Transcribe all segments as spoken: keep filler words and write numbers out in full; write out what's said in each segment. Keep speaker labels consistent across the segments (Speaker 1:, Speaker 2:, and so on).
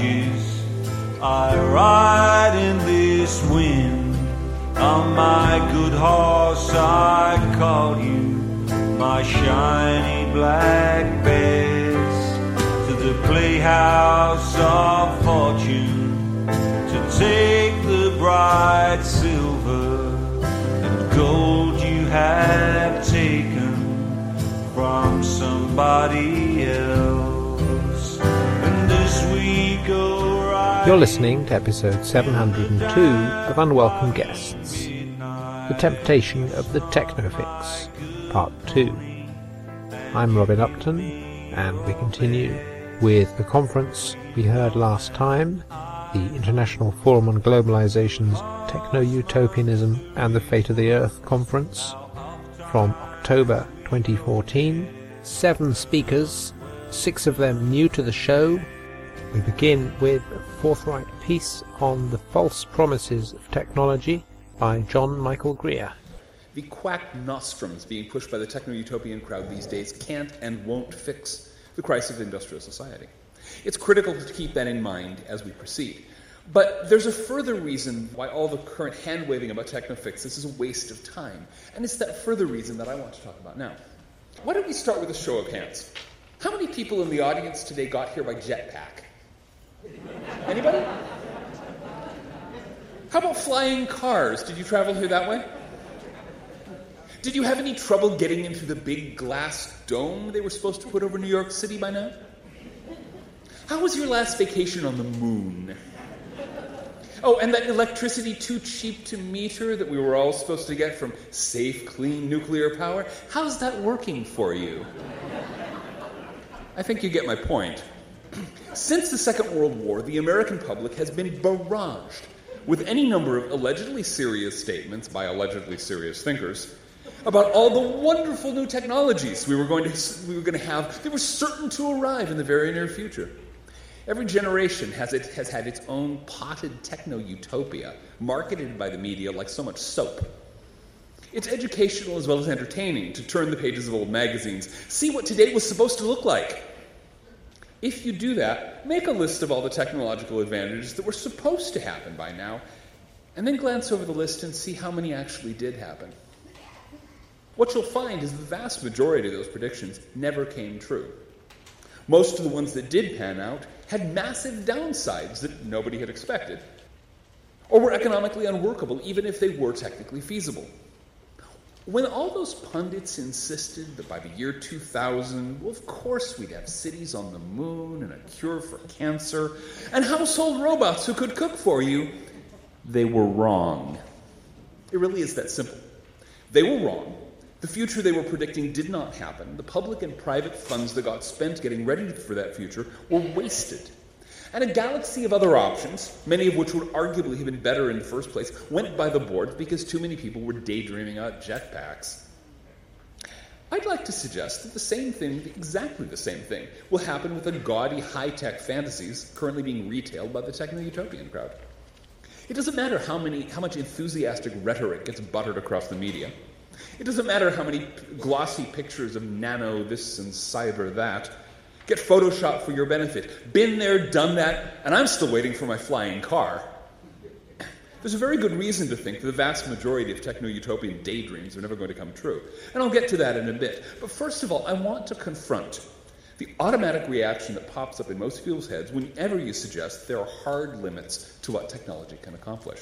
Speaker 1: torches. I ride in this wind. On my good horse I call you, my shiny black bess, to the playhouse of fortune, to take the bright silver and gold you have taken from somebody else. And this we go right.
Speaker 2: You're listening to episode seven hundred two of Unwelcome Guests, The Temptation of the Technofix, Part two. I'm Robin Upton, and we continue with the conference we heard last time, the International Forum on Globalization's Techno-Utopianism and the Fate of the Earth conference from October twenty fourteen. Seven speakers, six of them new to the show. We begin with a forthright piece on the false promises of technology by John Michael Greer.
Speaker 3: The quack nostrums being pushed by the techno-utopian crowd these days can't and won't fix the crisis of industrial society. It's critical to keep that in mind as we proceed. But there's a further reason why all the current hand-waving about techno-fixes is a waste of time. And it's that further reason that I want to talk about now. Why don't we start with a show of hands? How many people in the audience today got here by jetpack? Anybody? How about flying cars? Did you travel here that way? Did you have any trouble getting into the big glass dome they were supposed to put over New York City by now? How was your last vacation on the moon? Oh, and that electricity too cheap to meter that we were all supposed to get from safe, clean nuclear power, how's that working for you? I think you get my point. Since the Second World War, the American public has been barraged with any number of allegedly serious statements by allegedly serious thinkers about all the wonderful new technologies we were going to we were going to have that were certain to arrive in the very near future. Every generation has it has had its own potted techno-utopia, marketed by the media like so much soap. It's educational as well as entertaining to turn the pages of old magazines, see what today was supposed to look like. If you do that, make a list of all the technological advantages that were supposed to happen by now, and then glance over the list and see how many actually did happen. What you'll find is the vast majority of those predictions never came true. Most of the ones that did pan out had massive downsides that nobody had expected, or were economically unworkable even if they were technically feasible. When all those pundits insisted that by the year two thousand, well, of course we'd have cities on the moon and a cure for cancer and household robots who could cook for you, they were wrong. It really is that simple. They were wrong. The future they were predicting did not happen. The public and private funds that got spent getting ready for that future were wasted. And a galaxy of other options, many of which would arguably have been better in the first place, went by the board because too many people were daydreaming out jetpacks. I'd like to suggest that the same thing, exactly the same thing, will happen with the gaudy high-tech fantasies currently being retailed by the techno-utopian crowd. It doesn't matter how many, how much enthusiastic rhetoric gets buttered across the media. It doesn't matter how many glossy pictures of nano this and cyber that get photoshopped for your benefit. Been there, done that, and I'm still waiting for my flying car. There's a very good reason to think that the vast majority of techno-utopian daydreams are never going to come true. And I'll get to that in a bit. But first of all, I want to confront the automatic reaction that pops up in most people's heads whenever you suggest there are hard limits to what technology can accomplish.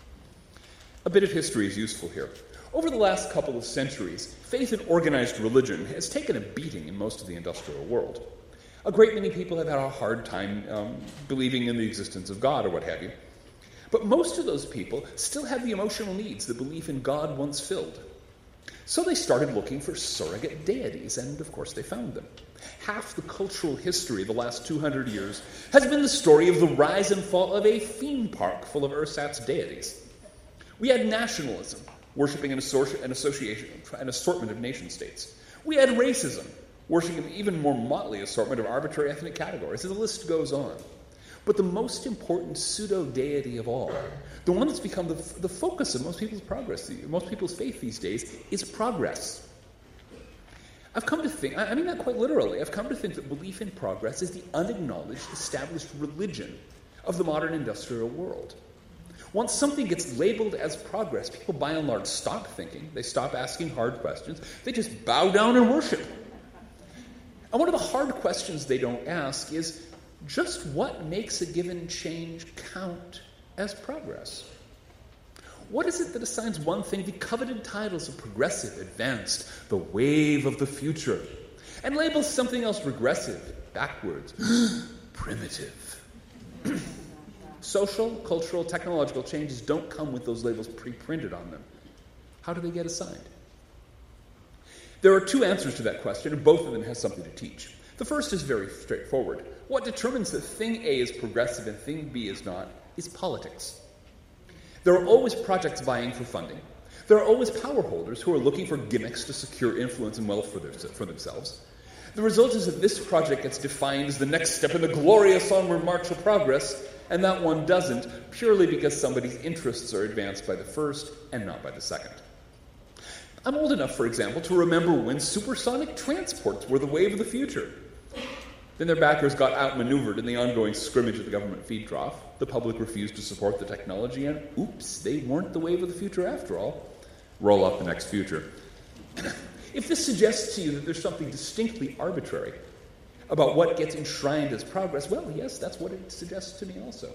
Speaker 3: A bit of history is useful here. Over the last couple of centuries, faith in organized religion has taken a beating in most of the industrial world. A great many people have had a hard time um, believing in the existence of God or what have you. But most of those people still have the emotional needs that belief in God once filled. So they started looking for surrogate deities, and of course they found them. Half the cultural history of the last two hundred years has been the story of the rise and fall of a theme park full of ersatz deities. We had nationalism, worshipping an, assorti- an association, an assortment of nation-states. We had racism, worshipping an even more motley assortment of arbitrary ethnic categories, and the list goes on. But the most important pseudo-deity of all, the one that's become the, the focus of most people's progress, most people's faith these days, is progress. I've come to think, I mean that quite literally, I've come to think that belief in progress is the unacknowledged, established religion of the modern industrial world. Once something gets labeled as progress, people by and large stop thinking. They stop asking hard questions. They just bow down and worship. And one of the hard questions they don't ask is, just what makes a given change count as progress? What is it that assigns one thing the coveted titles of progressive, advanced, the wave of the future, and labels something else regressive, backwards, primitive? Social, cultural, technological changes don't come with those labels pre-printed on them. How do they get assigned? There are two answers to that question, and both of them have something to teach. The first is very straightforward. What determines that thing A is progressive and thing B is not is politics. There are always projects vying for funding. There are always power holders who are looking for gimmicks to secure influence and wealth for, their, for themselves. The result is that this project gets defined as the next step in the glorious onward march of progress, and that one doesn't, purely because somebody's interests are advanced by the first and not by the second. I'm old enough, for example, to remember when supersonic transports were the wave of the future. Then their backers got outmaneuvered in the ongoing scrimmage at the government feed trough. The public refused to support the technology, and oops, they weren't the wave of the future after all. Roll up the next future. If this suggests to you that there's something distinctly arbitrary about what gets enshrined as progress, well, yes, that's what it suggests to me also.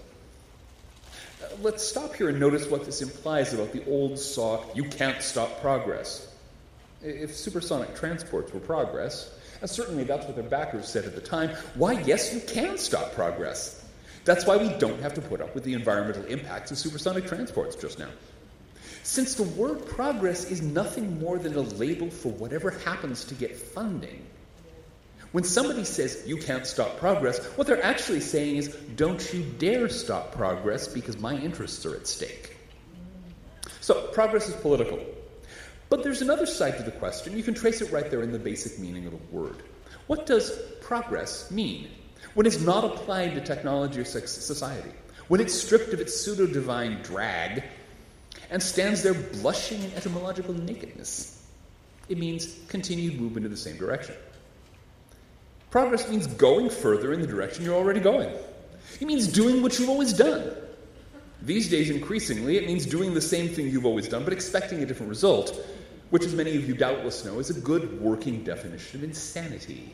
Speaker 3: Uh, let's stop here and notice what this implies about the old saw, you can't stop progress. If supersonic transports were progress, and certainly that's what their backers said at the time, why, yes, you can stop progress. That's why we don't have to put up with the environmental impacts of supersonic transports just now. Since the word progress is nothing more than a label for whatever happens to get funding, when somebody says, you can't stop progress, what they're actually saying is, don't you dare stop progress because my interests are at stake. So, progress is political. But there's another side to the question. You can trace it right there in the basic meaning of the word. What does progress mean when it's not applied to technology or society? When it's stripped of its pseudo-divine drag and stands there blushing in etymological nakedness? It means continued movement in the same direction. Progress means going further in the direction you're already going. It means doing what you've always done. These days, increasingly, it means doing the same thing you've always done, but expecting a different result, which, as many of you doubtless know, is a good working definition of insanity.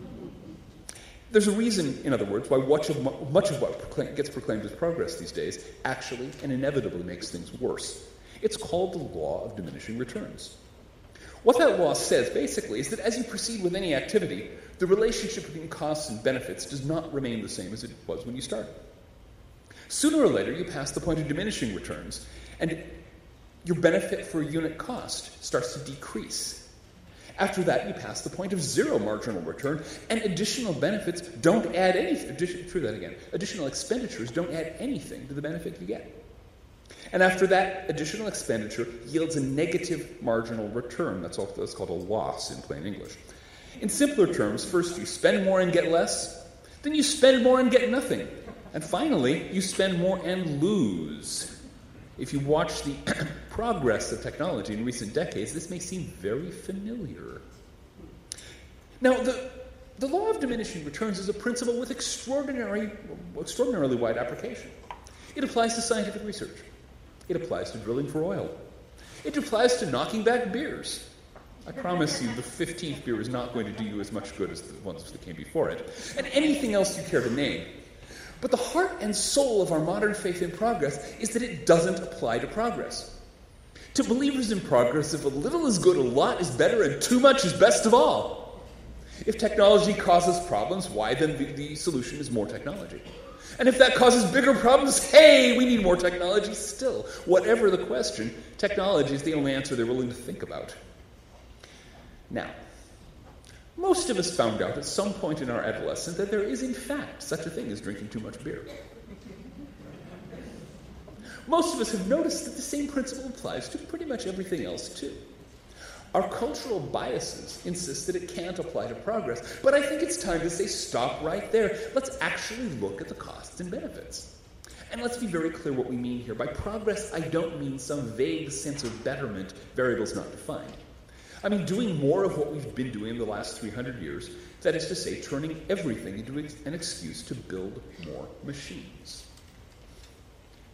Speaker 3: There's a reason, in other words, why much of, much of what gets proclaimed as progress these days actually and inevitably makes things worse. It's called the law of diminishing returns. What that law says, basically, is that as you proceed with any activity, the relationship between costs and benefits does not remain the same as it was when you started. Sooner or later, you pass the point of diminishing returns, and your benefit for unit cost starts to decrease. After that, you pass the point of zero marginal return, and additional benefits don't add anything. Addition, true that again. Additional expenditures don't add anything to the benefit you get. And after that, additional expenditure yields a negative marginal return. That's, all, that's called a loss in plain English. In simpler terms, first you spend more and get less, then you spend more and get nothing. And finally, you spend more and lose. If you watch the progress of technology in recent decades, this may seem very familiar. Now, the, the law of diminishing returns is a principle with extraordinary, extraordinarily wide application. It applies to scientific research. It applies to drilling for oil. It applies to knocking back beers. I promise you the fifteenth beer is not going to do you as much good as the ones that came before it. And anything else you care to name. But the heart and soul of our modern faith in progress is that it doesn't apply to progress. To believers in progress, if a little is good, a lot is better, and too much is best of all. If technology causes problems, why then the, the solution is more technology. And if that causes bigger problems, hey, we need more technology still. Whatever the question, technology is the only answer they're willing to think about. Now, most of us found out at some point in our adolescence that there is, in fact, such a thing as drinking too much beer. Most of us have noticed that the same principle applies to pretty much everything else, too. Our cultural biases insist that it can't apply to progress, but I think it's time to say, stop right there. Let's actually look at the costs and benefits. And let's be very clear what we mean here. By progress, I don't mean some vague sense of betterment, variables not defined. I mean doing more of what we've been doing in the last three hundred years, that is to say, turning everything into an excuse to build more machines.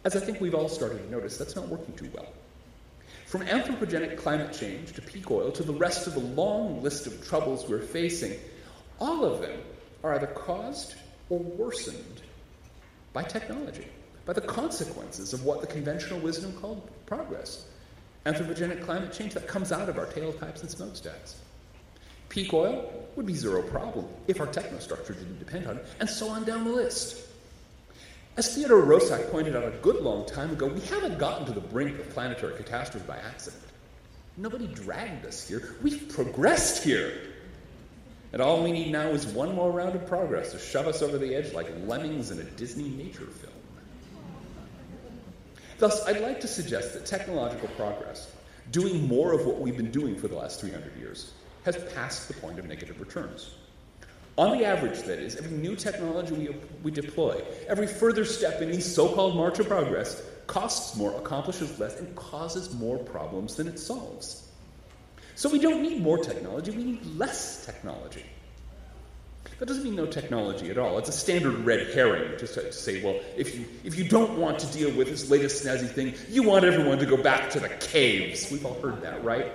Speaker 3: as I think we've all started to notice, that's not working too well. From anthropogenic climate change to peak oil to the rest of the long list of troubles we're facing, all of them are either caused or worsened by technology, by the consequences of what the conventional wisdom called progress. Anthropogenic climate change, that comes out of our tailpipes and smokestacks. Peak oil would be zero problem if our technostructure didn't depend on it, and so on down the list. As Theodore Roszak pointed out a good long time ago, we haven't gotten to the brink of planetary catastrophe by accident. Nobody dragged us here. We've progressed here. And all we need now is one more round of progress to shove us over the edge like lemmings in a Disney nature film. Thus, I'd like to suggest that technological progress, doing more of what we've been doing for the last three hundred years, has passed the point of negative returns. On the average, that is, every new technology we, we deploy, every further step in the so-called march of progress, costs more, accomplishes less, and causes more problems than it solves. So we don't need more technology, we need less technology. That doesn't mean no technology at all. It's a standard red herring just to say, well, if you, if you don't want to deal with this latest snazzy thing, you want everyone to go back to the caves. We've all heard that, right?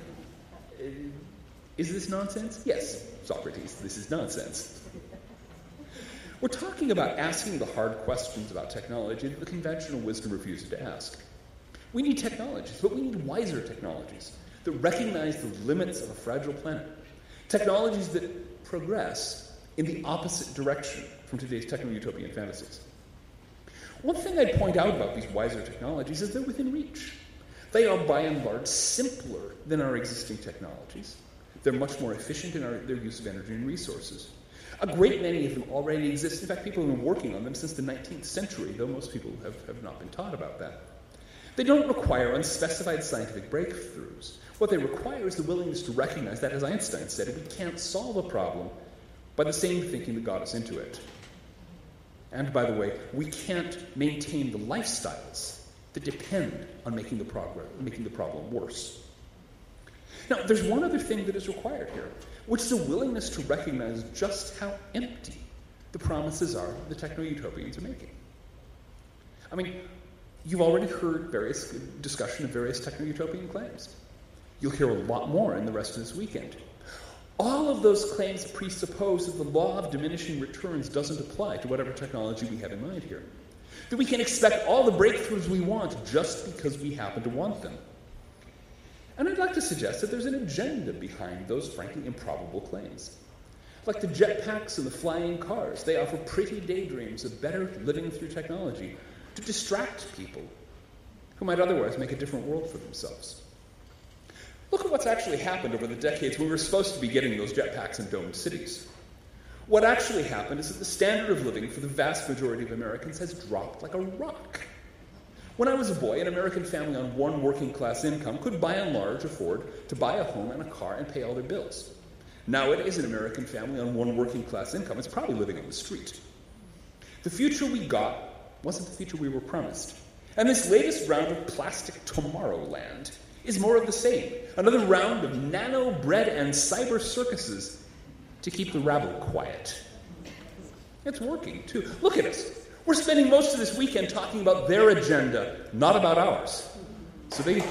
Speaker 3: Is this nonsense? Yes, Socrates, this is nonsense. We're talking about asking the hard questions about technology that the conventional wisdom refuses to ask. We need technologies, but we need wiser technologies that recognize the limits of a fragile planet. Technologies that progress in the opposite direction from today's techno-utopian fantasies. One thing I'd point out about these wiser technologies is they're within reach. They are, by and large, simpler than our existing technologies. They're much more efficient in our, their use of energy and resources. A great many of them already exist. In fact, people have been working on them since the nineteenth century, though most people have, have not been taught about that. They don't require unspecified scientific breakthroughs. What they require is the willingness to recognize that, as Einstein said, we can't solve a problem by the same thinking that got us into it. And, by the way, we can't maintain the lifestyles that depend on making the, progress, making the problem worse. Now, there's one other thing that is required here, which is a willingness to recognize just how empty the promises are the techno-utopians are making. I mean, you've already heard various discussion of various techno-utopian claims. You'll hear a lot more in the rest of this weekend. All of those claims presuppose that the law of diminishing returns doesn't apply to whatever technology we have in mind here. That we can expect all the breakthroughs we want just because we happen to want them. And I'd like to suggest that there's an agenda behind those frankly improbable claims. Like the jetpacks and the flying cars, they offer pretty daydreams of better living through technology to distract people who might otherwise make a different world for themselves. Look at what's actually happened over the decades when we were supposed to be getting those jetpacks and domed cities. What actually happened is that the standard of living for the vast majority of Americans has dropped like a rock. When I was a boy, an American family on one working-class income could by and large afford to buy a home and a car and pay all their bills. Nowadays, an American family on one working-class income is probably living on the street. The future we got wasn't the future we were promised. And this latest round of plastic Tomorrowland is more of the same. Another round of nano-bread and cyber circuses to keep the rabble quiet. It's working, too. Look at us. We're spending most of this weekend talking about their agenda, not about ours. So they...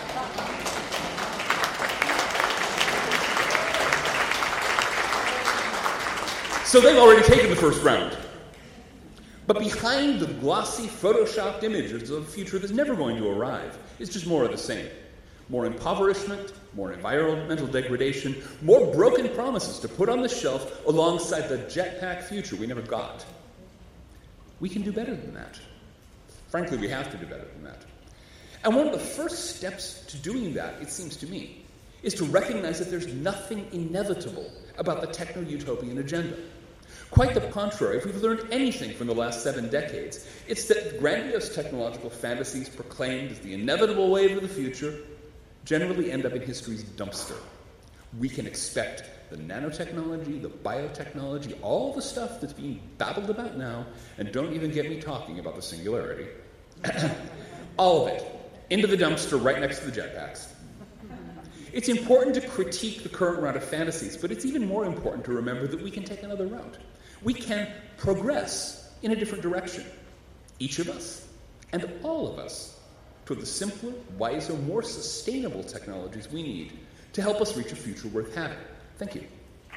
Speaker 3: So they've already taken the first round. But behind the glossy, photoshopped images of a future that's never going to arrive is just more of the same. More impoverishment, more environmental degradation, more broken promises to put on the shelf alongside the jetpack future we never got. We can do better than that. Frankly, we have to do better than that. And one of the first steps to doing that, it seems to me, is to recognize that there's nothing inevitable about the techno-utopian agenda. Quite the contrary, if we've learned anything from the last seven decades, it's that grandiose technological fantasies proclaimed as the inevitable wave of the future generally end up in history's dumpster. We can expect the nanotechnology, the biotechnology, all the stuff that's being babbled about now, and don't even get me talking about the singularity. All of it, into the dumpster right next to the jetpacks. It's important to critique the current round of fantasies, but it's even more important to remember that we can take another route. We can progress in a different direction. Each of us, and all of us toward the simpler, wiser, more sustainable technologies we need to help us reach a future worth having. Thank you.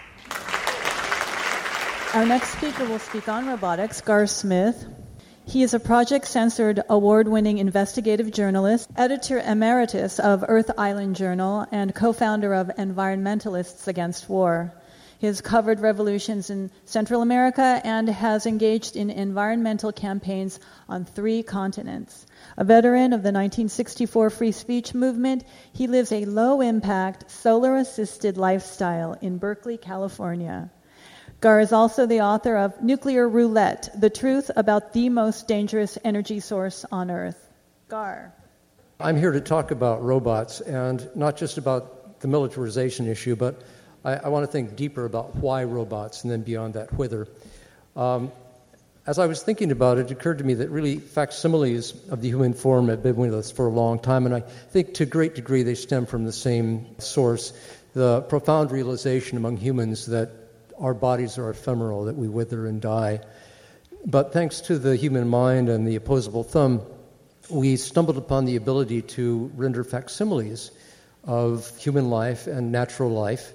Speaker 4: Our next speaker will speak on robotics, Gar Smith. He is a project-censored, award-winning investigative journalist, editor emeritus of Earth Island Journal, and co-founder of Environmentalists Against War. He has covered revolutions in Central America and has engaged in environmental campaigns on three continents. A veteran of the nineteen sixty-four free speech movement, he lives a low-impact, solar-assisted lifestyle in Berkeley, California. Gar is also the author of Nuclear Roulette, The Truth About the Most Dangerous Energy Source on Earth. Gar.
Speaker 5: I'm here to talk about robots, and not just about the militarization issue, but I, I want to think deeper about why robots, and then beyond that, whither. Um, as I was thinking about it, it occurred to me that really facsimiles of the human form have been with us for a long time, and I think to a great degree they stem from the same source, the profound realization among humans that our bodies are ephemeral, that we wither and die. But thanks to the human mind and the opposable thumb, we stumbled upon the ability to render facsimiles of human life and natural life.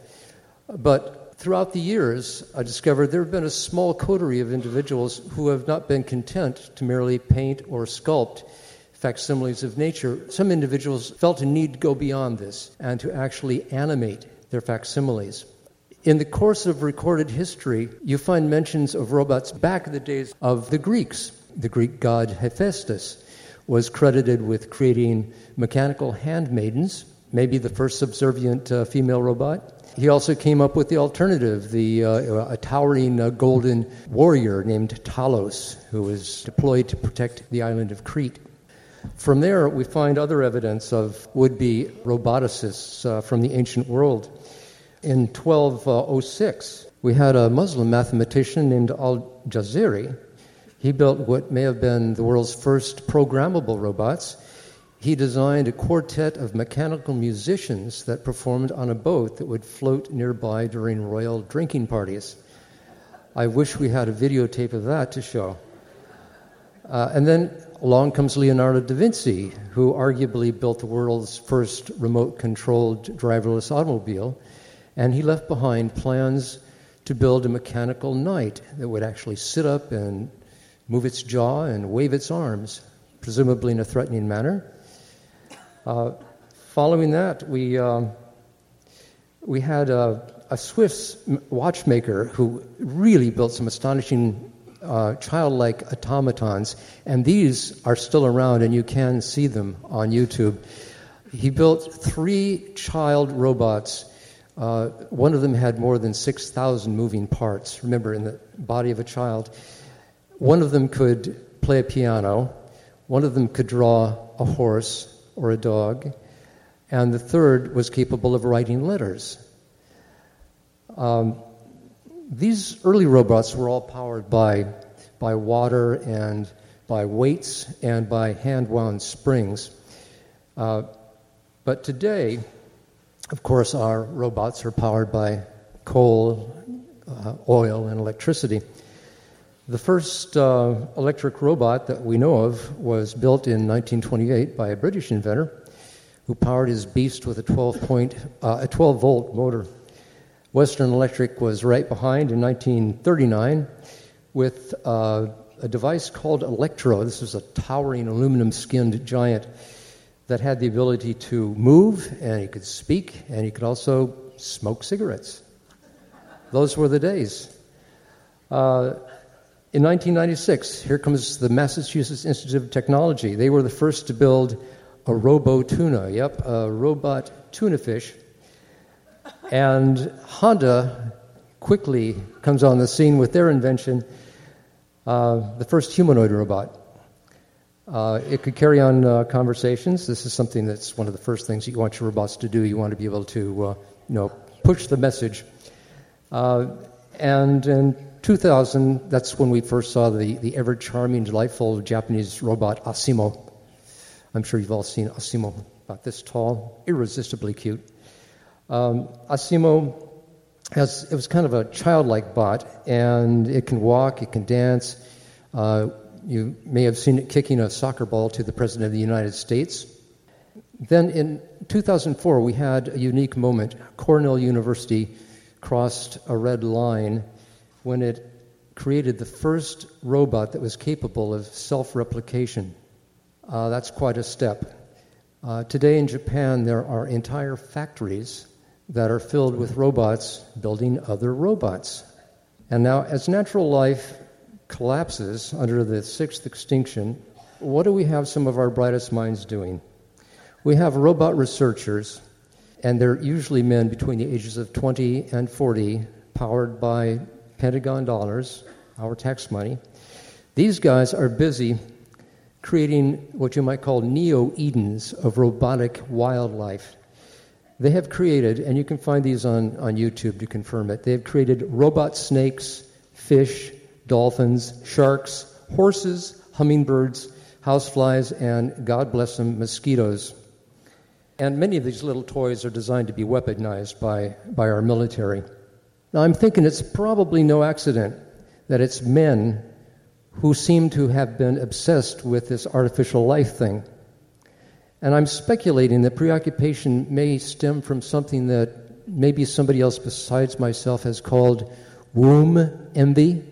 Speaker 5: But throughout the years, I discovered there have been a small coterie of individuals who have not been content to merely paint or sculpt facsimiles of nature. Some individuals felt a need to go beyond this and to actually animate their facsimiles. In the course of recorded history, you find mentions of robots back in the days of the Greeks. The Greek god Hephaestus was credited with creating mechanical handmaidens, maybe the first subservient uh, female robot. He also came up with the alternative, the uh, a towering uh, golden warrior named Talos, who was deployed to protect the island of Crete. From there, we find other evidence of would-be roboticists uh, from the ancient world. In twelve oh six, we had a Muslim mathematician named Al-Jazari. He built what may have been the world's first programmable robots. He designed a quartet of mechanical musicians that performed on a boat that would float nearby during royal drinking parties. I wish we had a videotape of that to show. Uh, and then along comes Leonardo da Vinci, who arguably built the world's first remote-controlled driverless automobile. And he left behind plans to build a mechanical knight that would actually sit up and move its jaw and wave its arms, presumably in a threatening manner. Uh, following that, we um, we had a, a Swiss watchmaker who really built some astonishing uh, childlike automatons, and these are still around, and you can see them on YouTube. He built three child robots. Uh, one of them had more than six thousand moving parts, remember, in the body of a child. One of them could play a piano. One of them could draw a horse or a dog. And the third was capable of writing letters. Um, these early robots were all powered by, by water and by weights and by hand-wound springs. Uh, but today, of course, our robots are powered by coal, uh, oil, and electricity. The first uh, electric robot that we know of was built in nineteen twenty-eight by a British inventor who powered his beast with a twelve point, uh, a twelve volt motor. Western Electric was right behind in nineteen thirty-nine with uh, a device called Electro. This was a towering aluminum-skinned giant that had the ability to move, and he could speak, and he could also smoke cigarettes. Those were the days. Uh, in nineteen ninety-six, here comes the Massachusetts Institute of Technology. They were the first to build a robo-tuna, yep, a robot tuna fish. And Honda quickly comes on the scene with their invention, uh, the first humanoid robot. Uh, it could carry on uh, conversations. This is something that's one of the first things you want your robots to do. You want to be able to, uh, you know, push the message. Uh, and in two thousand, that's when we first saw the, the ever-charming, delightful Japanese robot Asimo. I'm sure you've all seen Asimo, about this tall, irresistibly cute. Um, Asimo has, it was kind of a childlike bot, and it can walk, it can dance. Uh, you may have seen it kicking a soccer ball to the President of the United States. Then in two thousand four, we had a unique moment. Cornell University crossed a red line when it created the first robot that was capable of self-replication. Uh, that's quite a step. Uh, today in Japan, there are entire factories that are filled with robots building other robots. And now, as natural life collapses under the sixth extinction, what do we have some of our brightest minds doing? We have robot researchers, and they're usually men between the ages of twenty and forty, powered by Pentagon dollars, our tax money. These guys are busy creating what you might call neo-Edens of robotic wildlife. They have created, and you can find these on, on YouTube to confirm it, they have created robot snakes, fish, dolphins, sharks, horses, hummingbirds, houseflies, and, God bless them, mosquitoes. And many of these little toys are designed to be weaponized by, by our military. Now, I'm thinking it's probably no accident that it's men who seem to have been obsessed with this artificial life thing. And I'm speculating that preoccupation may stem from something that maybe somebody else besides myself has called womb envy.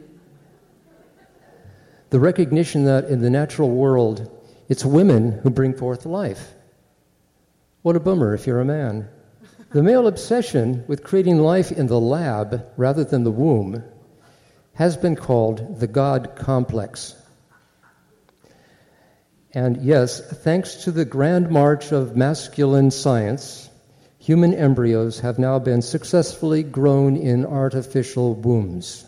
Speaker 5: The recognition that in the natural world, it's women who bring forth life. What a bummer if you're a man. The male obsession with creating life in the lab rather than the womb has been called the God complex. And yes, thanks to the grand march of masculine science, human embryos have now been successfully grown in artificial wombs.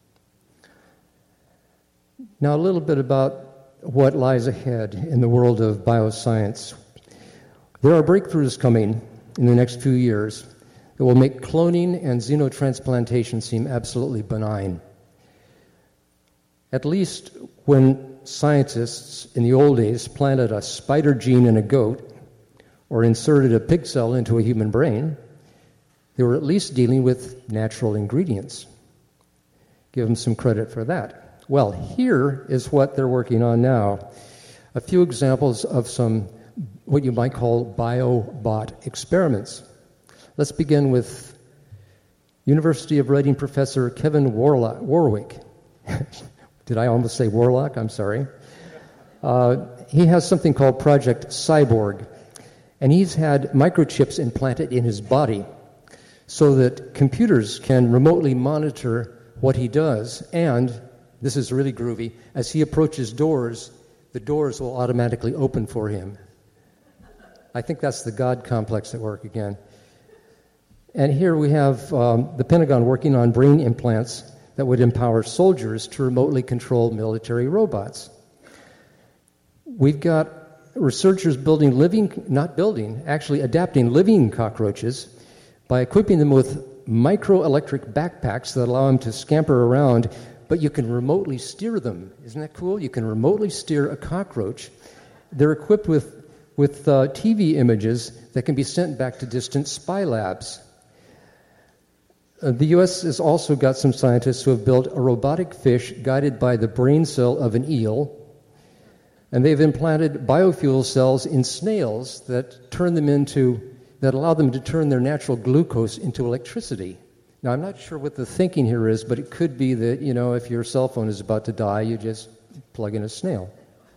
Speaker 5: Now, a little bit about what lies ahead in the world of bioscience. There are breakthroughs coming in the next few years that will make cloning and xenotransplantation seem absolutely benign. At least when scientists in the old days planted a spider gene in a goat or inserted a pig cell into a human brain, they were at least dealing with natural ingredients. Give them some credit for that. Well, here is what they're working on now. A few examples of some what you might call biobot experiments. Let's begin with University of Reading professor Kevin Warlock, Warwick. Did I almost say Warlock? I'm sorry. Uh, he has something called Project Cyborg, and he's had microchips implanted in his body so that computers can remotely monitor what he does, and, this is really groovy, as he approaches doors, the doors will automatically open for him. I think that's the God complex at work again. And here we have um, the Pentagon working on brain implants that would empower soldiers to remotely control military robots. We've got researchers building living, not building, actually adapting living cockroaches by equipping them with microelectric backpacks that allow them to scamper around, but you can remotely steer them. Isn't that cool? You can remotely steer a cockroach. They're equipped with with uh, T V images that can be sent back to distant spy labs. Uh, the U S has also got some scientists who have built a robotic fish guided by the brain cell of an eel, and they've implanted biofuel cells in snails that turn them into, that allow them to turn their natural glucose into electricity. Now, I'm not sure what the thinking here is, but it could be that, you know, if your cell phone is about to die, you just plug in a snail.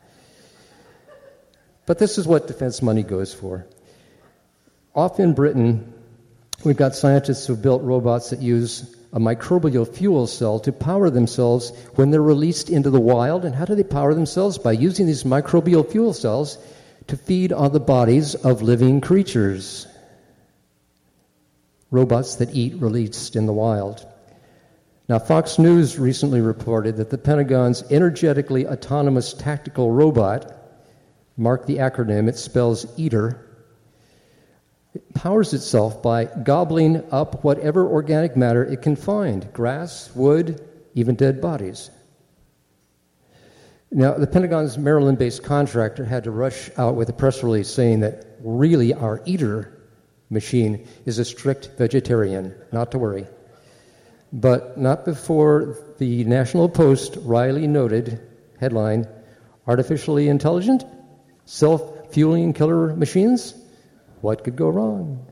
Speaker 5: But this is what defense money goes for. Off in Britain, we've got scientists who've built robots that use a microbial fuel cell to power themselves when they're released into the wild. And how do they power themselves? By using these microbial fuel cells to feed on the bodies of living creatures. Robots that eat released in the wild. Now, Fox News recently reported that the Pentagon's energetically autonomous tactical robot, mark the acronym, it spells EATER, it powers itself by gobbling up whatever organic matter it can find, grass, wood, even dead bodies. Now, the Pentagon's Maryland-based contractor had to rush out with a press release saying that really our EATER machine is a strict vegetarian, not to worry. But not before the National Post wryly noted, Headline, artificially intelligent? Self-fueling killer machines? What could go wrong?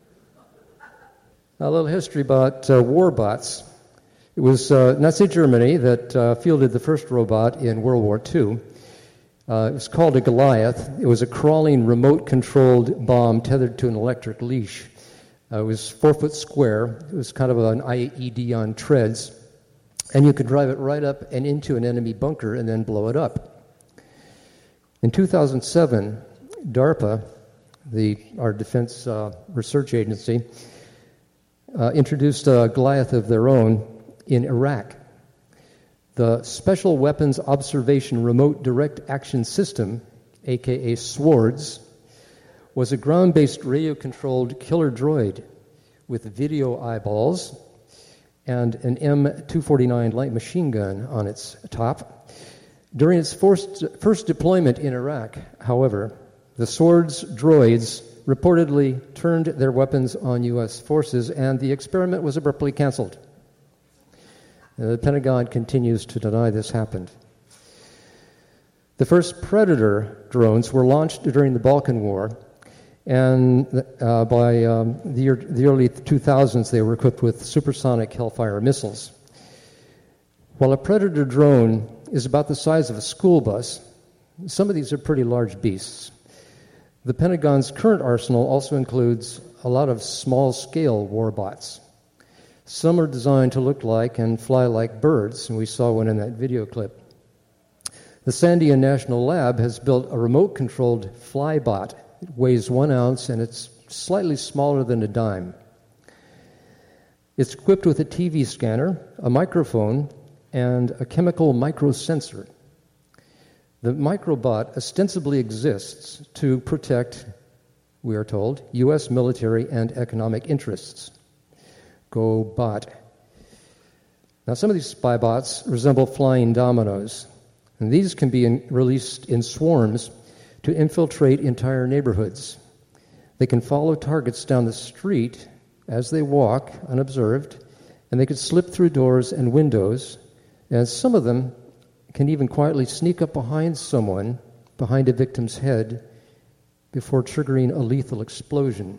Speaker 5: A little history about uh, war bots. It was uh, Nazi Germany that uh, fielded the first robot in World War Two. Uh, it was called a Goliath. It was a crawling, remote-controlled bomb tethered to an electric leash. Uh, it was four foot square. It was kind of an I E D on treads. And you could drive it right up and into an enemy bunker and then blow it up. In two thousand seven, DARPA, the, our defense uh, research agency, uh, introduced a Goliath of their own in Iraq. The Special Weapons Observation Remote Direct Action System, aka SWORDS, was a ground-based radio-controlled killer droid with video eyeballs and an M two forty-nine light machine gun on its top. During its first, first deployment in Iraq, however, the SWORDS droids reportedly turned their weapons on U S forces, and the experiment was abruptly canceled. The Pentagon continues to deny this happened. The first Predator drones were launched during the Balkan War, and uh, by um, the, year, the early two thousands they were equipped with supersonic Hellfire missiles. While a Predator drone is about the size of a school bus, some of these are pretty large beasts. The Pentagon's current arsenal also includes a lot of small-scale warbots. Some are designed to look like and fly like birds, and we saw one in that video clip. The Sandia National Lab has built a remote-controlled flybot. It weighs one ounce, and it's slightly smaller than a dime. It's equipped with a T V scanner, a microphone, and a chemical microsensor. The microbot ostensibly exists to protect, we are told, U S military and economic interests. Go bot. Now, some of these spy bots resemble flying dominoes, and these can be in, released in swarms to infiltrate entire neighborhoods. They can follow targets down the street as they walk unobserved, and they can slip through doors and windows, and some of them can even quietly sneak up behind someone, behind a victim's head, before triggering a lethal explosion.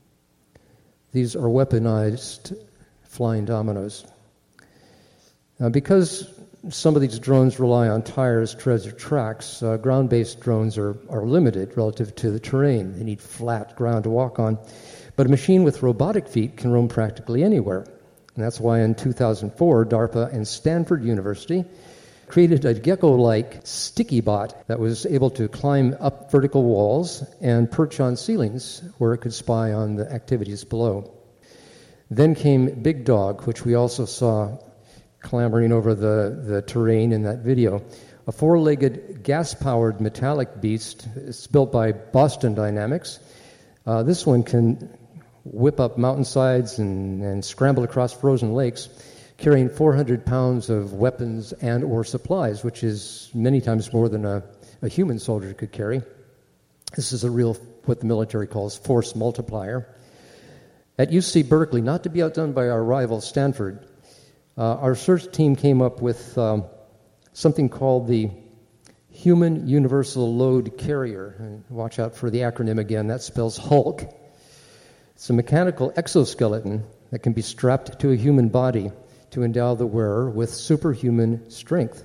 Speaker 5: These are weaponized flying dominoes. Now, because some of these drones rely on tires, treads, or tracks, uh, ground-based drones are, are limited relative to the terrain. They need flat ground to walk on. But a machine with robotic feet can roam practically anywhere. And that's why in two thousand four, DARPA and Stanford University created a gecko-like sticky bot that was able to climb up vertical walls and perch on ceilings where it could spy on the activities below. Then came Big Dog, which we also saw clambering over the, the terrain in that video. A four-legged, gas-powered metallic beast. It's built by Boston Dynamics. Uh, this one can whip up mountainsides and, and scramble across frozen lakes, carrying four hundred pounds of weapons and or supplies, which is many times more than a, a human soldier could carry. This is a real, what the military calls, force multiplier. At U C Berkeley, not to be outdone by our rival Stanford, uh, our research team came up with um, something called the Human Universal Load Carrier. And watch out for the acronym again, that spells HULK. It's a mechanical exoskeleton that can be strapped to a human body to endow the wearer with superhuman strength.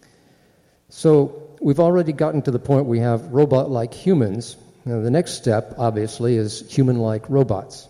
Speaker 5: So we've already gotten to the point we have robot-like humans. Now, the next step, obviously, is human-like robots.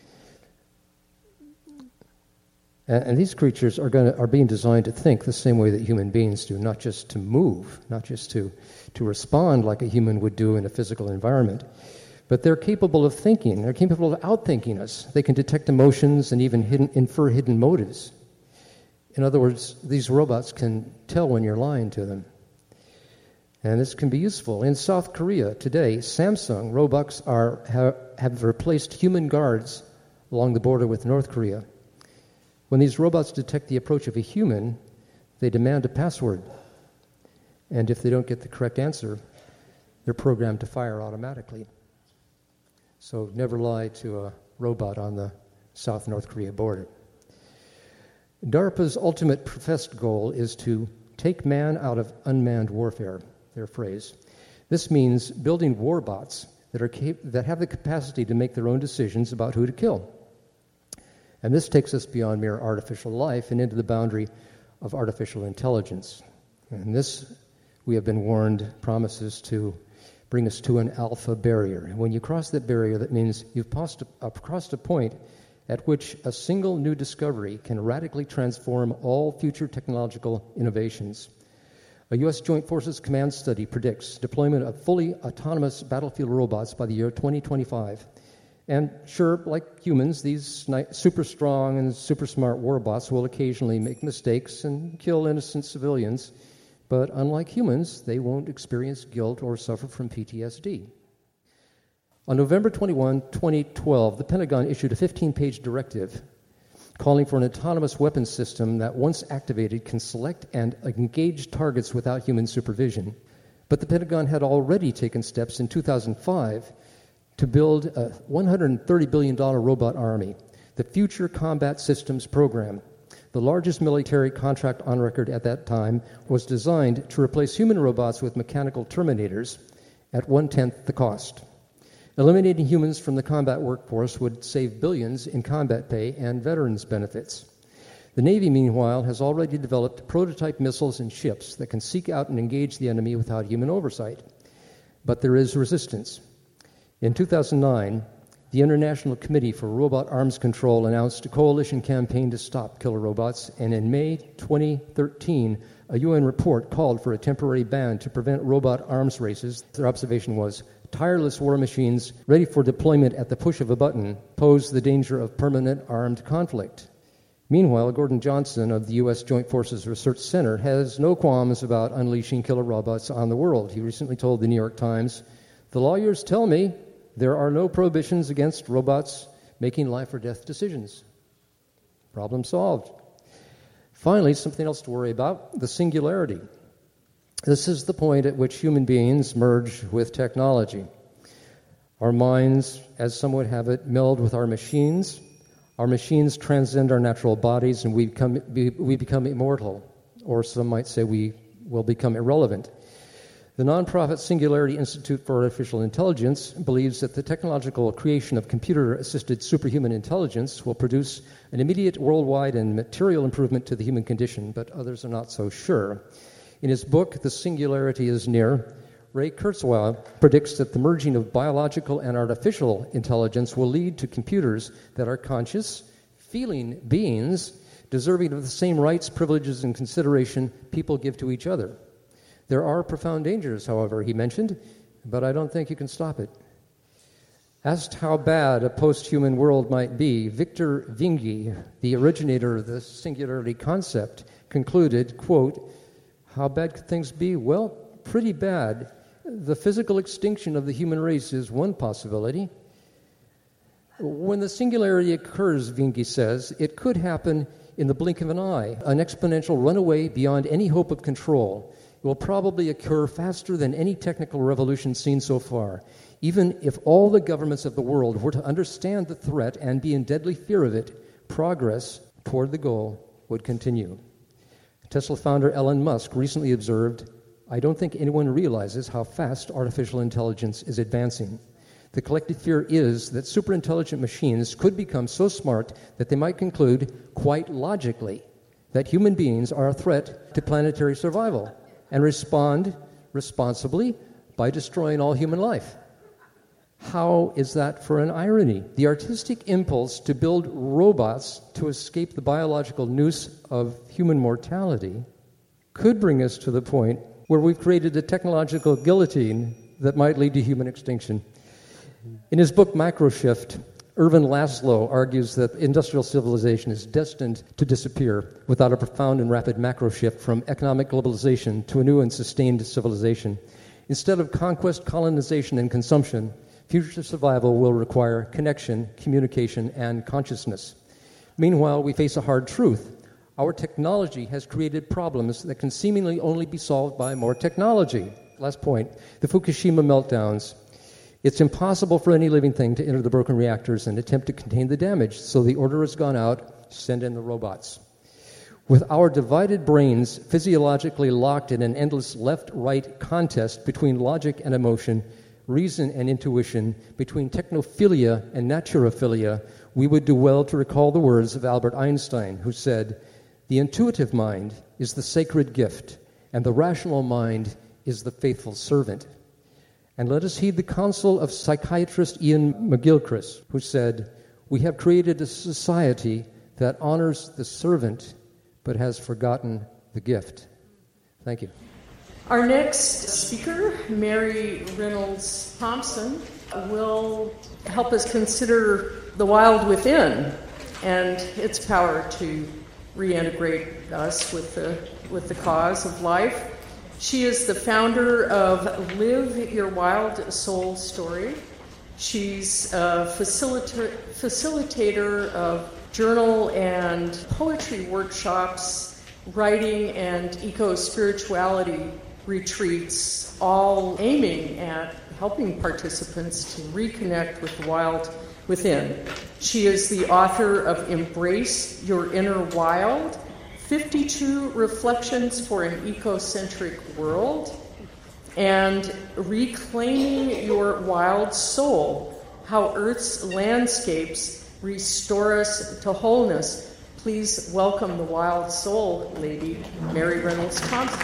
Speaker 5: And, and these creatures are going to, are being designed to think the same way that human beings do, not just to move, not just to, to respond like a human would do in a physical environment. But they're capable of thinking. They're capable of outthinking us. They can detect emotions and even hidden, infer hidden motives. In other words, these robots can tell when you're lying to them. And this can be useful. In South Korea today, Samsung robots are, have, have replaced human guards along the border with North Korea. When these robots detect the approach of a human, they demand a password. And if they don't get the correct answer, they're programmed to fire automatically. So never lie to a robot on the South North Korea border. DARPA's ultimate professed goal is to take man out of unmanned warfare, their phrase. This means building warbots that are cap- that have the capacity to make their own decisions about who to kill. And this takes us beyond mere artificial life and into the boundary of artificial intelligence. And this, we have been warned, promises to bring us to an alpha barrier. When you cross that barrier, that means you've crossed a, uh, crossed a point at which a single new discovery can radically transform all future technological innovations. A U S Joint Forces Command study predicts deployment of fully autonomous battlefield robots by the year twenty twenty-five. And sure, like humans, these super strong and super smart warbots will occasionally make mistakes and kill innocent civilians. But unlike humans, they won't experience guilt or suffer from P T S D. On November twenty-first, twenty twelve, the Pentagon issued a fifteen-page directive calling for an autonomous weapons system that, once activated, can select and engage targets without human supervision. But the Pentagon had already taken steps in two thousand five to build a one hundred thirty billion dollars robot army, the Future Combat Systems Program. The largest military contract on record at that time was designed to replace human robots with mechanical terminators at one-tenth the cost. Eliminating humans from the combat workforce would save billions in combat pay and veterans' benefits. The Navy, meanwhile, has already developed prototype missiles and ships that can seek out and engage the enemy without human oversight. But there is resistance. In two thousand nine, the International Committee for Robot Arms Control announced a coalition campaign to stop killer robots, and in May twenty thirteen, a U N report called for a temporary ban to prevent robot arms races. Their observation was, tireless war machines ready for deployment at the push of a button pose the danger of permanent armed conflict. Meanwhile, Gordon Johnson of the U S Joint Forces Research Center has no qualms about unleashing killer robots on the world. He recently told the New York Times, "The lawyers tell me there are no prohibitions against robots making life or death decisions." Problem solved. Finally, something else to worry about, the singularity. This is the point at which human beings merge with technology. Our minds, as some would have it, meld with our machines. Our machines transcend our natural bodies, and we become, we become immortal, or some might say we will become irrelevant. The nonprofit Singularity Institute for Artificial Intelligence believes that the technological creation of computer-assisted superhuman intelligence will produce an immediate worldwide and material improvement to the human condition, but others are not so sure. In his book, The Singularity is Near, Ray Kurzweil predicts that the merging of biological and artificial intelligence will lead to computers that are conscious, feeling beings, deserving of the same rights, privileges, and consideration people give to each other. There are profound dangers, however, he mentioned, but I don't think you can stop it. Asked how bad a post-human world might be, Victor Vinge, the originator of the singularity concept, concluded, quote, "How bad could things be? Well, pretty bad. The physical extinction of the human race is one possibility. When the singularity occurs," Vinge says, "it could happen in the blink of an eye, an exponential runaway beyond any hope of control. It will probably occur faster than any technical revolution seen so far. Even if all the governments of the world were to understand the threat and be in deadly fear of it, progress toward the goal would continue." Tesla founder Elon Musk recently observed, "I don't think anyone realizes how fast artificial intelligence is advancing. The collective fear is that superintelligent machines could become so smart that they might conclude, quite logically, that human beings are a threat to planetary survival and respond responsibly by destroying all human life." How is that for an irony? The artistic impulse to build robots to escape the biological noose of human mortality could bring us to the point where we've created a technological guillotine that might lead to human extinction. In his book, Macroshift, Irvin Laszlo argues that industrial civilization is destined to disappear without a profound and rapid macro shift from economic globalization to a new and sustained civilization. Instead of conquest, colonization, and consumption, future survival will require connection, communication, and consciousness. Meanwhile, we face a hard truth. Our technology has created problems that can seemingly only be solved by more technology. Last point, the Fukushima meltdowns. It's impossible for any living thing to enter the broken reactors and attempt to contain the damage, so the order has gone out, send in the robots. With our divided brains physiologically locked in an endless left-right contest between logic and emotion, reason and intuition, between technophilia and naturophilia, we would do well to recall the words of Albert Einstein, who said, "The intuitive mind is the sacred gift, and the rational mind is the faithful servant." And let us heed the counsel of psychiatrist Ian McGilchrist, who said, "We have created a society that honors the servant but has forgotten the gift." Thank you.
Speaker 6: Our next speaker, Mary Reynolds Thompson, will help us consider the wild within and its power to reintegrate us with the, with the cause of life. She is the founder of Live Your Wild Soul Story. She's a facilita- facilitator of journal and poetry workshops, writing and eco-spirituality retreats, all aiming at helping participants to reconnect with the wild within. She is the author of Embrace Your Inner Wild, fifty-two Reflections for an Ecocentric World, and Reclaiming Your Wild Soul, How Earth's Landscapes Restore Us to Wholeness. Please welcome the wild soul lady, Mary Reynolds Thompson.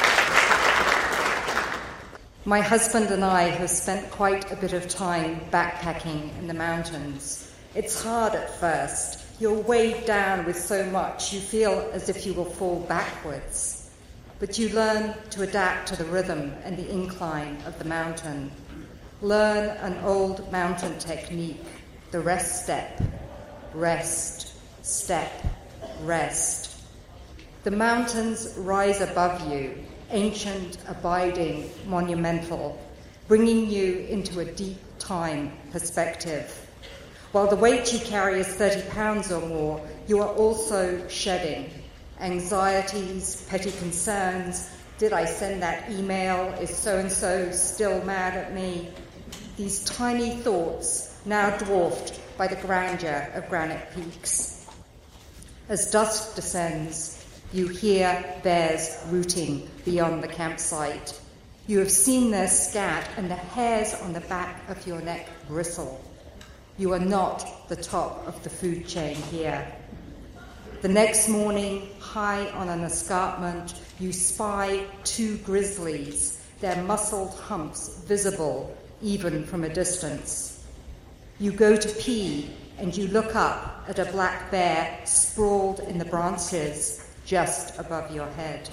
Speaker 7: My husband and I have spent quite a bit of time backpacking in the mountains. It's hard at first. You're weighed down with so much, you feel as if you will fall backwards. But you learn to adapt to the rhythm and the incline of the mountain. Learn an old mountain technique, the rest step. Rest, step, rest. The mountains rise above you, ancient, abiding, monumental, bringing you into a deep time perspective. While the weight you carry is thirty pounds or more, you are also shedding anxieties, petty concerns. Did I send that email? Is so-and-so still mad at me? These tiny thoughts, now dwarfed by the grandeur of granite peaks. As dusk descends, you hear bears rooting beyond the campsite. You have seen their scat, and the hairs on the back of your neck bristle. You are not the top of the food chain here. The next morning, high on an escarpment, you spy two grizzlies, their muscled humps visible even from a distance. You go to pee, and you look up at a black bear sprawled in the branches just above your head.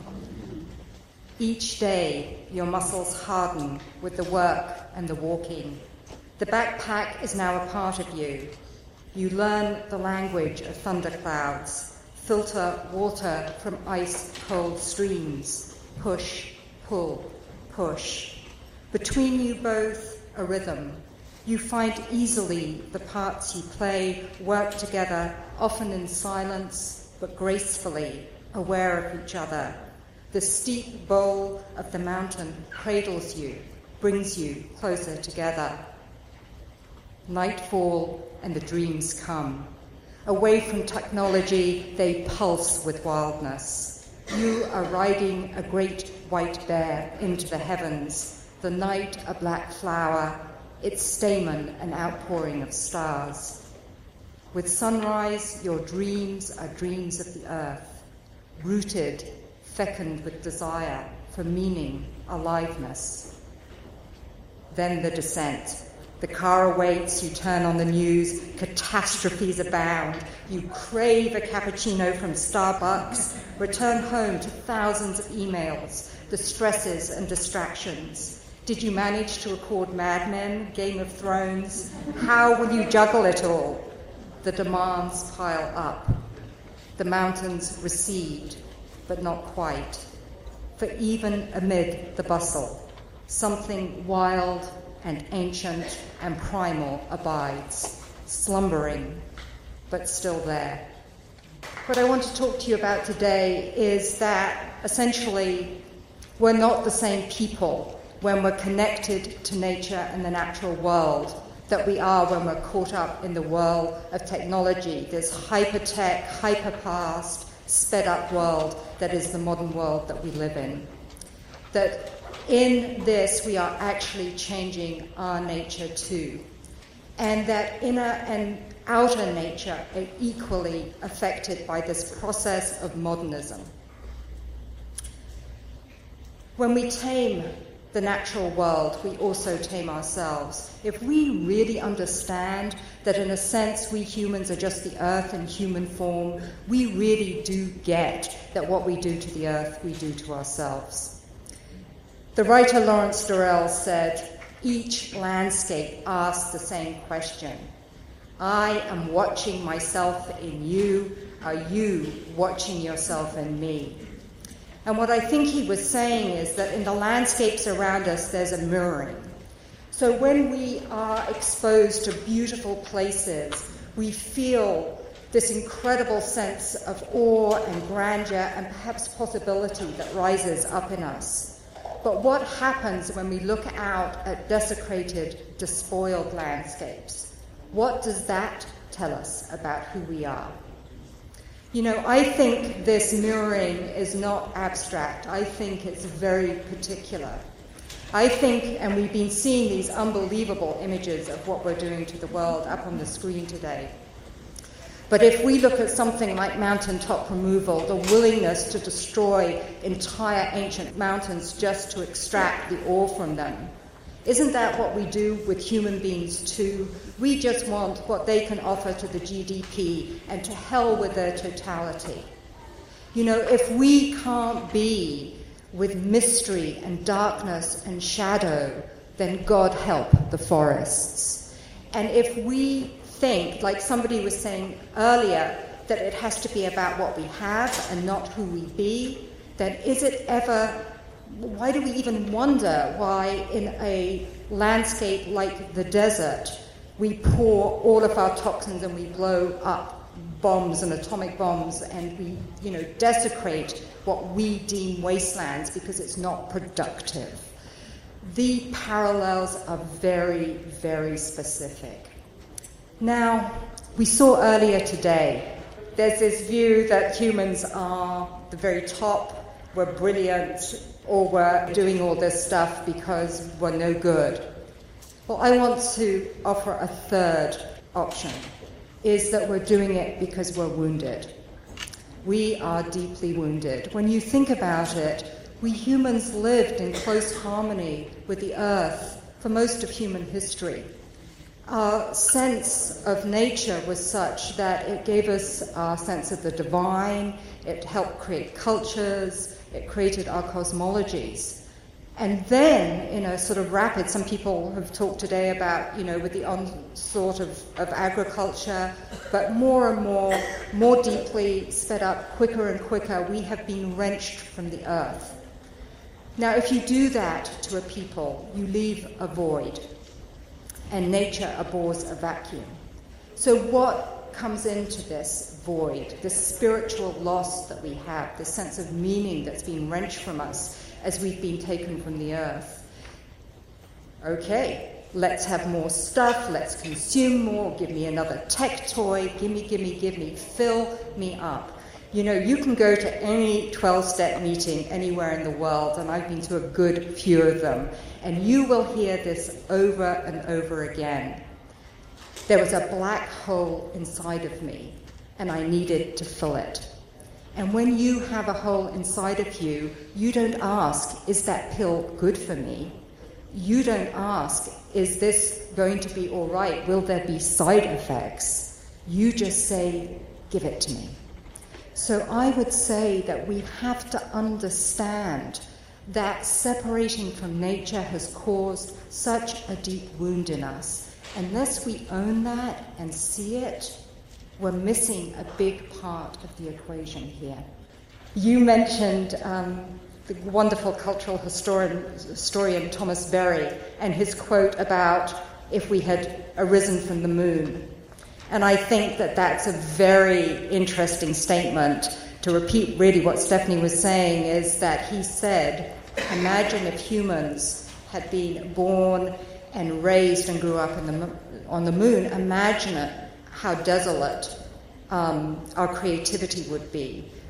Speaker 7: Each day, your muscles harden with the work and the walking. The backpack is now a part of you. You learn the language of thunderclouds, filter water from ice-cold streams, push, pull, push. Between you both, a rhythm. You find easily the parts you play, work together, often in silence, but gracefully, aware of each other. The steep bowl of the mountain cradles you, brings you closer together. Nightfall and the dreams come. Away from technology, they pulse with wildness. You are riding a great white bear into the heavens, the night a black flower, its stamen an outpouring of stars. With sunrise, your dreams are dreams of the earth, rooted, fecund with desire for meaning, aliveness. Then the descent. The car awaits, you turn on the news, catastrophes abound. You crave a cappuccino from Starbucks, return home to thousands of emails, the stresses and distractions. Did you manage to record Mad Men, Game of Thrones? How will you juggle it all? The demands pile up. The mountains recede, but not quite. For even amid the bustle, something wild and ancient and primal abides, slumbering, but still there. What I want to talk to you about today is that essentially we're not the same people when we're connected to nature and the natural world that we are when we're caught up in the whirl of technology, this hyper-tech, hyper-past, sped-up world that is the modern world that we live in. That in this we are actually changing our nature too, and that inner and outer nature are equally affected by this process of modernism. When we tame the natural world, we also tame ourselves. If we really understand that in a sense we humans are just the earth in human form, we really do get that what we do to the earth, we do to ourselves. The writer Lawrence Durrell said, each landscape asks the same question. I am watching myself in you. Are you watching yourself in me? And what I think he was saying is that in the landscapes around us, there's a mirroring. So when we are exposed to beautiful places, we feel this incredible sense of awe and grandeur and perhaps possibility that rises up in us. But what happens when we look out at desecrated, despoiled landscapes? What does that tell us about who we are? You know, I think this mirroring is not abstract. I think it's very particular. I think, and we've been seeing these unbelievable images of what we're doing to the world up on the screen today. But if we look at something like mountaintop removal, the willingness to destroy entire ancient mountains just to extract the ore from them, isn't that what we do with human beings too? We just want what they can offer to the G D P, and to hell with their totality. You know, if we can't be with mystery and darkness and shadow, then God help the forests. And if we think, like somebody was saying earlier, that it has to be about what we have and not who we be, then is it ever... Why do we even wonder why in a landscape like the desert we pour all of our toxins and we blow up bombs and atomic bombs and we, you know, desecrate what we deem wastelands because it's not productive? The parallels are very, very specific. Now, we saw earlier today, there's this view that humans are the very top, we're brilliant, or we're doing all this stuff because we're no good. Well, I want to offer a third option, is that we're doing it because we're wounded. We are deeply wounded. When you think about it, we humans lived in close harmony with the earth for most of human history. Our sense of nature was such that it gave us our sense of the divine, it helped create cultures, it created our cosmologies. And then, in a sort of rapid, some people have talked today about, you know, with the onslaught of, of agriculture, but more and more, more deeply sped up, quicker and quicker, we have been wrenched from the earth. Now, if you do that to a people, you leave a void, and nature abhors a vacuum. So what comes into this void, this spiritual loss that we have, this sense of meaning that's been wrenched from us as we've been taken from the earth? Okay, let's have more stuff, let's consume more, give me another tech toy, gimme, gimme, give me, fill me up. You know, you can go to any twelve-step meeting anywhere in the world, and I've been to a good few of them, and you will hear this over and over again. There was a black hole inside of me, and I needed to fill it. And when you have a hole inside of you, you don't ask, is that pill good for me? You don't ask, is this going to be all right? Will there be side effects? You just say, give it to me. So I would say that we have to understand that separating from nature has caused such a deep wound in us. Unless we own that and see it, we're missing a big part of the equation here. You mentioned um, the wonderful cultural historian, historian Thomas Berry and his quote about if we had arisen from the moon. And I think that that's a very interesting statement. To repeat really what Stephanie was saying is that he said, imagine if humans had been born and raised and grew up in the, on the moon. Imagine it, how desolate um, our creativity would be.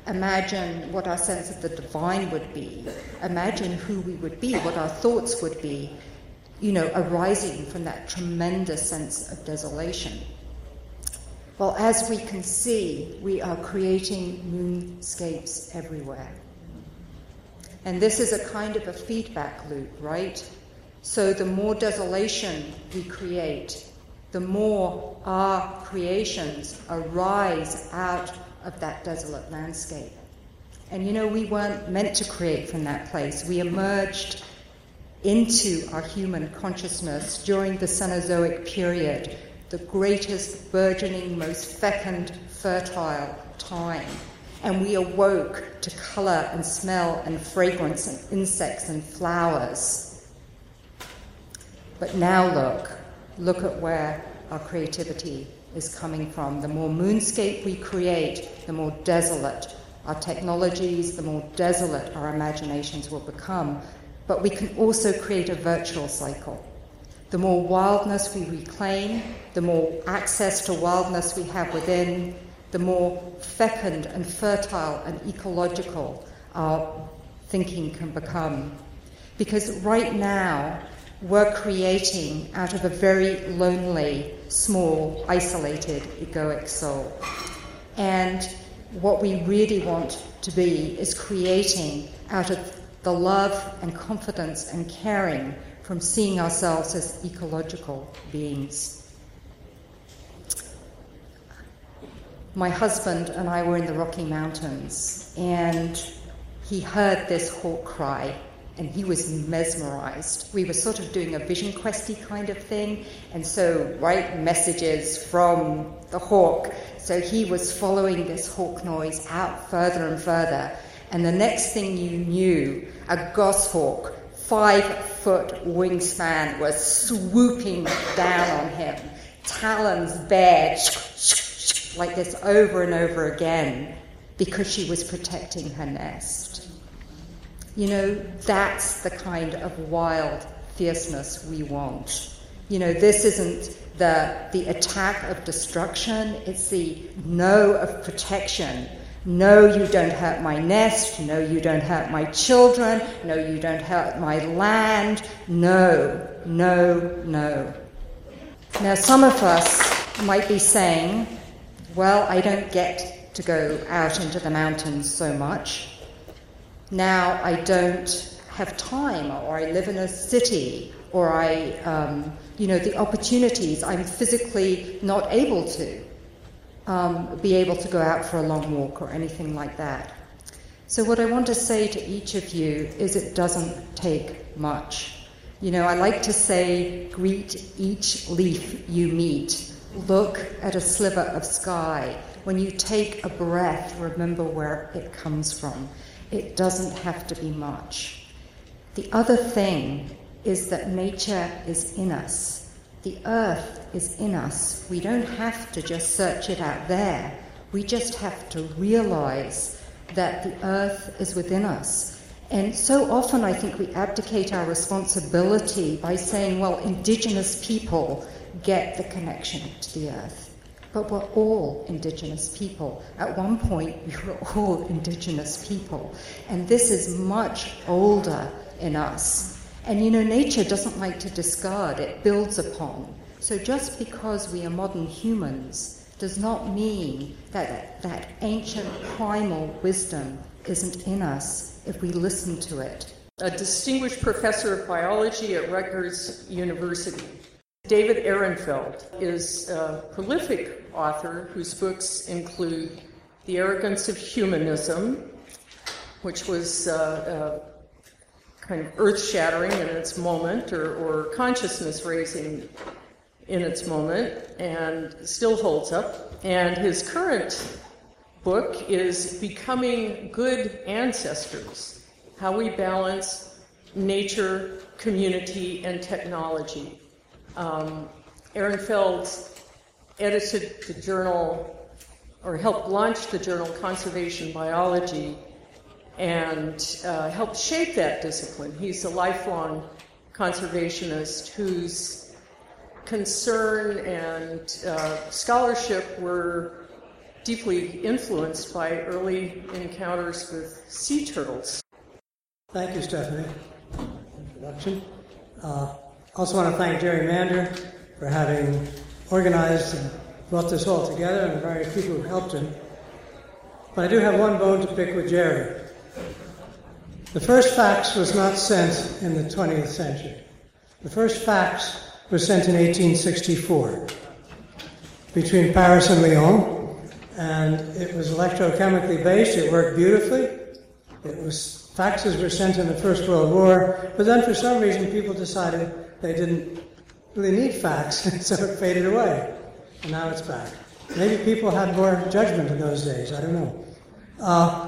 Speaker 7: imagine what our sense of the divine would be, imagine who we would be, what our thoughts would be, you know, arising from that tremendous sense of desolation. Well, as we can see, we are creating moonscapes everywhere. And this is a kind of a feedback loop, right? So the more desolation we create, the more our creations arise out of that desolate landscape. And you know, we weren't meant to create from that place. We emerged into our human consciousness during the Cenozoic period, the greatest, burgeoning, most fecund, fertile time. And we awoke to colour and smell and fragrance and insects and flowers. But now look, look at where our creativity is coming from. The more moonscape we create, the more desolate our technologies, the more desolate our imaginations will become. But we can also create a virtual cycle. The more wildness we reclaim, the more access to wildness we have within, the more fecund and fertile and ecological our thinking can become. Because right now, we're creating out of a very lonely, small, isolated, egoic soul. And what we really want to be is creating out of the love and confidence and caring from seeing ourselves as ecological beings. My husband and I were in the Rocky Mountains, and he heard this hawk cry, and he was mesmerized. We were sort of doing a vision questy kind of thing, and so, right, messages from the hawk. So he was following this hawk noise out further and further, and the next thing you knew, a goshawk, five-foot wingspan, was swooping down on him, talons bared, like this over and over again, because she was protecting her nest. You know, that's the kind of wild fierceness we want. You know, this isn't the the attack of destruction, it's the no of protection. No, you don't hurt my nest. No, you don't hurt my children. No, you don't hurt my land. No, no, no. Now, some of us might be saying, well, I don't get to go out into the mountains so much. Now I don't have time, or I live in a city, or I, um, you know, the opportunities, I'm physically not able to um, be able to go out for a long walk or anything like that. So what I want to say to each of you is it doesn't take much. You know, I like to say, greet each leaf you meet. Look at a sliver of sky. When you take a breath, remember where it comes from. It doesn't have to be much. The other thing is that nature is in us. The earth is in us. We don't have to just search it out there. We just have to realize that the earth is within us. And so often I think we abdicate our responsibility by saying, well, indigenous people get the connection to the earth. But we're all indigenous people. At one point, we were all indigenous people. And this is much older in us. And you know, nature doesn't like to discard, it builds upon. So just because we are modern humans does not mean that that ancient primal wisdom isn't in us if we listen to it.
Speaker 6: A distinguished professor of biology at Rutgers University, David Ehrenfeld, is a prolific author whose books include The Arrogance of Humanism, which was uh, uh, kind of earth-shattering in its moment, or, or consciousness-raising in its moment, and still holds up. And his current book is Becoming Good Ancestors, How We Balance Nature, Community, and Technology. Um, Ehrenfeld edited the journal, or helped launch the journal Conservation Biology, and uh, helped shape that discipline. He's a lifelong conservationist whose concern and uh, scholarship were deeply influenced by early encounters with sea turtles.
Speaker 8: Thank you, Stephanie, for the introduction. Uh, also want to thank Jerry Mander for having organized and brought this all together, and the various people who helped him. But I do have one bone to pick with Jerry. The first fax was not sent in the twentieth century. The first fax was sent in eighteen sixty-four between Paris and Lyon, and it was electrochemically based. It worked beautifully. It was faxes were sent in the First World War, but then for some reason people decided they didn't really need fax, so it faded away, and now it's back. Maybe people had more judgment in those days. I don't know. Uh,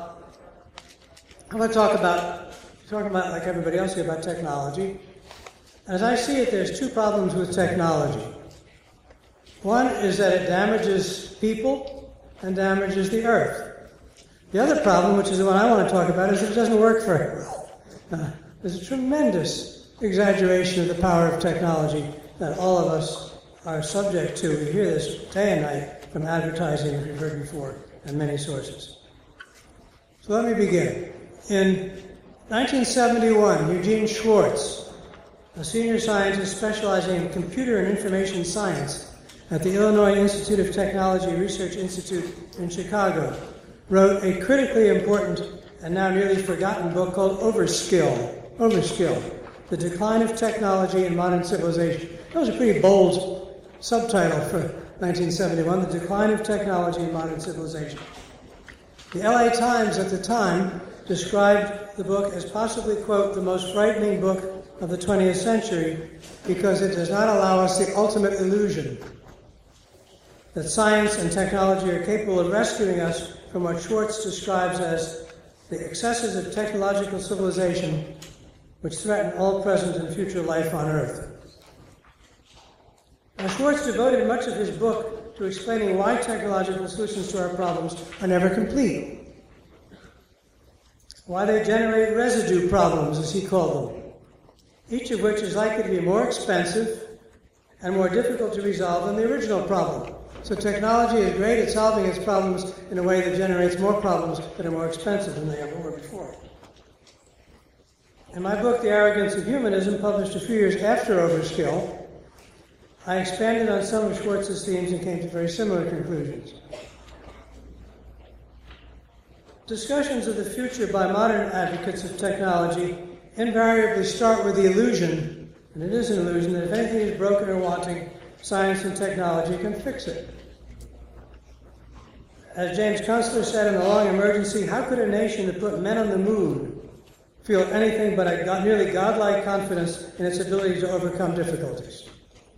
Speaker 8: I'm going to talk about, talk about, like everybody else here, about technology. As I see it, there's two problems with technology. One is that it damages people and damages the earth. The other problem, which is the one I want to talk about, is that it doesn't work very well. Uh, there's a tremendous exaggeration of the power of technology that all of us are subject to. We hear this day and night from advertising, as we've heard before, and many sources. So let me begin. In nineteen seventy-one, Eugene Schwartz, a senior scientist specializing in computer and information science at the Illinois Institute of Technology Research Institute in Chicago, wrote a critically important and now nearly forgotten book called Overskill. Overskill, The Decline of Technology in Modern Civilization. That was a pretty bold subtitle for nineteen seventy-one, The Decline of Technology in Modern Civilization. The L A Times at the time described the book as possibly, quote, the most frightening book of the twentieth century because it does not allow us the ultimate illusion that science and technology are capable of rescuing us from what Schwartz describes as the excesses of technological civilization which threaten all present and future life on Earth. Now, Schwartz devoted much of his book to explaining why technological solutions to our problems are never complete, why they generate residue problems, as he called them, each of which is likely to be more expensive and more difficult to resolve than the original problem. So technology is great at solving its problems in a way that generates more problems that are more expensive than they ever were before. In my book, The Arrogance of Humanism, published a few years after Overskill, I expanded on some of Schwartz's themes and came to very similar conclusions. Discussions of the future by modern advocates of technology invariably start with the illusion, and it is an illusion, that if anything is broken or wanting, science and technology can fix it. As James Kunstler said in The Long Emergency, how could a nation that put men on the moon feel anything but a nearly godlike confidence in its ability to overcome difficulties?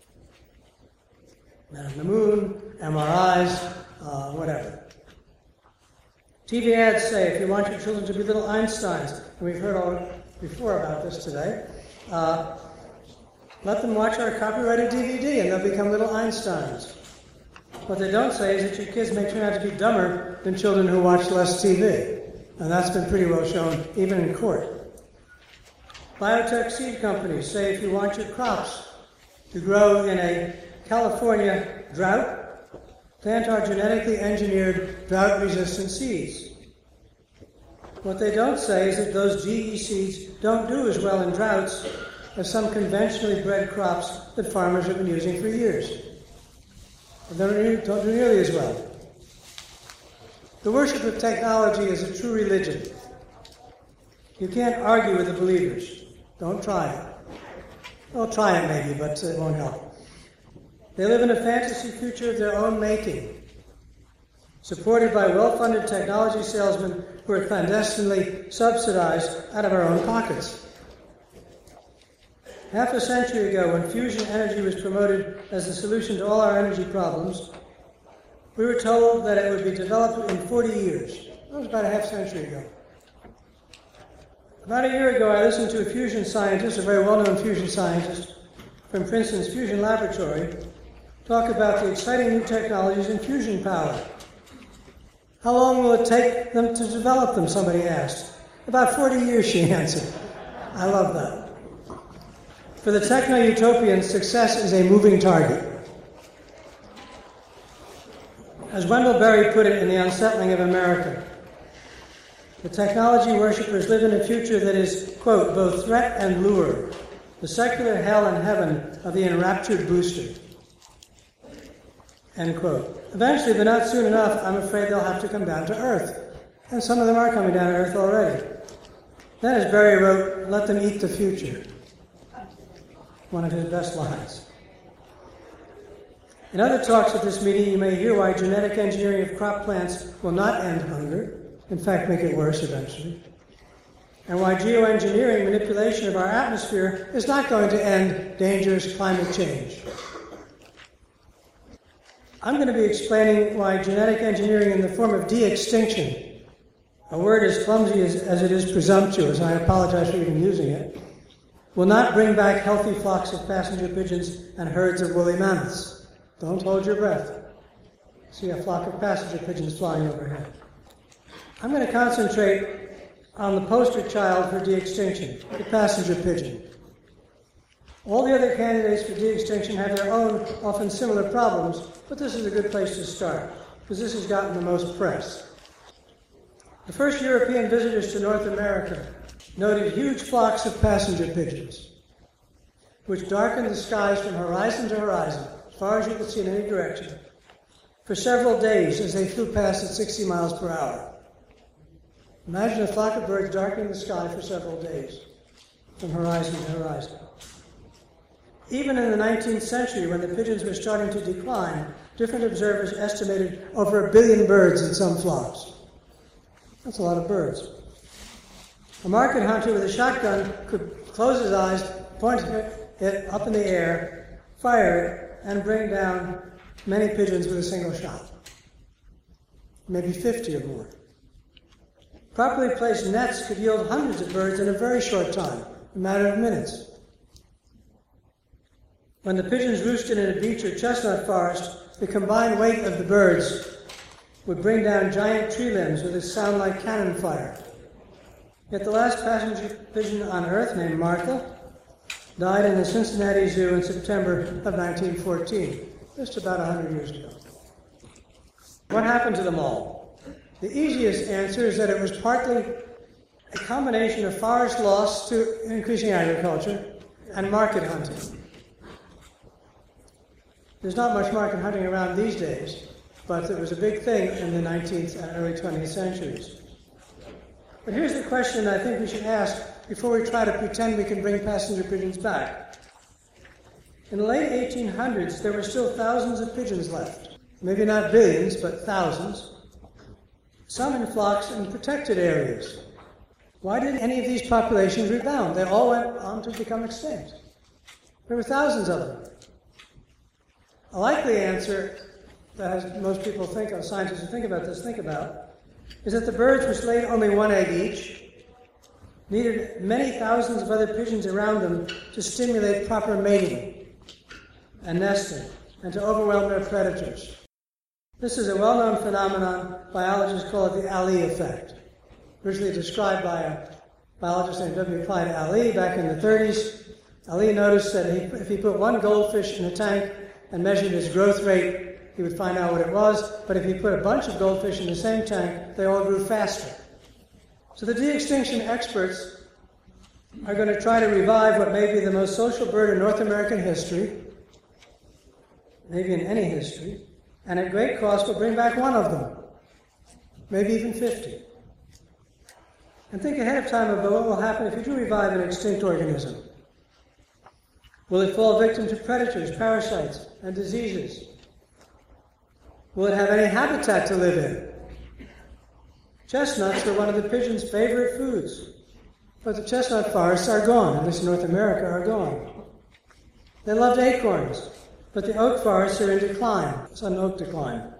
Speaker 8: Men on the moon, M R Is, uh, whatever. T V ads say, if you want your children to be little Einsteins, and we've heard all before about this today, uh, let them watch our copyrighted D V D and they'll become little Einsteins. What they don't say is that your kids may turn out to be dumber than children who watch less T V. And that's been pretty well shown, even in court. Biotech seed companies say if you want your crops to grow in a California drought, plant our genetically engineered drought-resistant seeds. What they don't say is that those G E seeds don't do as well in droughts as some conventionally bred crops that farmers have been using for years. They don't do nearly as well. The worship of technology is a true religion. You can't argue with the believers. Don't try it. Well, try it maybe, but it won't help. They live in a fantasy future of their own making, supported by well-funded technology salesmen who are clandestinely subsidized out of our own pockets. Half a century ago, when fusion energy was promoted as the solution to all our energy problems, we were told that it would be developed in forty years. That was about a half century ago. About a year ago, I listened to a fusion scientist, a very well-known fusion scientist from Princeton's Fusion Laboratory, talk about the exciting new technologies in fusion power. How long will it take them to develop them, somebody asked. About forty years, she answered. I love that. For the techno-utopian, success is a moving target. As Wendell Berry put it in The Unsettling of America, the technology worshippers live in a future that is, quote, both threat and lure, the secular hell and heaven of the enraptured booster, end quote. Eventually, but not soon enough, I'm afraid they'll have to come down to earth. And some of them are coming down to earth already. Then, as Berry wrote, let them eat the future. One of his best lines. In other talks at this meeting, you may hear why genetic engineering of crop plants will not end hunger, in fact, make it worse eventually, and why geoengineering manipulation of our atmosphere is not going to end dangerous climate change. I'm going to be explaining why genetic engineering in the form of de-extinction, a word as clumsy as, as it is presumptuous, I apologize for even using it, will not bring back healthy flocks of passenger pigeons and herds of woolly mammoths. Don't hold your breath. See a flock of passenger pigeons flying overhead. I'm going to concentrate on the poster child for de-extinction, the passenger pigeon. All the other candidates for de-extinction have their own, often similar problems, but this is a good place to start, because this has gotten the most press. The first European visitors to North America noted huge flocks of passenger pigeons, which darkened the skies from horizon to horizon, as far as you could see in any direction, for several days as they flew past at sixty miles per hour. Imagine a flock of birds darkening the sky for several days, from horizon to horizon. Even in the nineteenth century, when the pigeons were starting to decline, different observers estimated over a billion birds in some flocks. That's a lot of birds. A market hunter with a shotgun could close his eyes, point it up in the air, fire it, and bring down many pigeons with a single shot. Maybe fifty or more. Properly placed nets could yield hundreds of birds in a very short time, a matter of minutes. When the pigeons roosted in a beech or chestnut forest, the combined weight of the birds would bring down giant tree limbs with a sound like cannon fire. Yet the last passenger pigeon on Earth, named Martha, died in the Cincinnati Zoo in September of nineteen fourteen, just about one hundred years ago. What happened to them all? The easiest answer is that it was partly a combination of forest loss to increasing agriculture and market hunting. There's not much market hunting around these days, but it was a big thing in the nineteenth and early twentieth centuries. But here's the question I think we should ask before we try to pretend we can bring passenger pigeons back. In the late eighteen hundreds, there were still thousands of pigeons left. Maybe not billions, but thousands. Some in flocks in protected areas. Why did any of these populations rebound? They all went on to become extinct. There were thousands of them. A likely answer that most people think of, scientists who think about this, think about, is that the birds, which laid only one egg each, needed many thousands of other pigeons around them to stimulate proper mating and nesting and to overwhelm their predators. This is a well-known phenomenon. Biologists call it the Ali effect, originally described by a biologist named W. Clyde Ali back in the thirties. Ali noticed that he, if he put one goldfish in a tank and measured its growth rate, he would find out what it was, but if he put a bunch of goldfish in the same tank, they all grew faster. So the de-extinction experts are going to try to revive what may be the most social bird in North American history, maybe in any history, and at great cost will bring back one of them, maybe even fifty. And think ahead of time about what will happen if you do revive an extinct organism. Will it fall victim to predators, parasites, and diseases? Will it have any habitat to live in? Chestnuts were one of the pigeons' favorite foods, but the chestnut forests are gone, at least in North America are gone. They loved acorns, but the oak forests are in decline, sudden oak decline.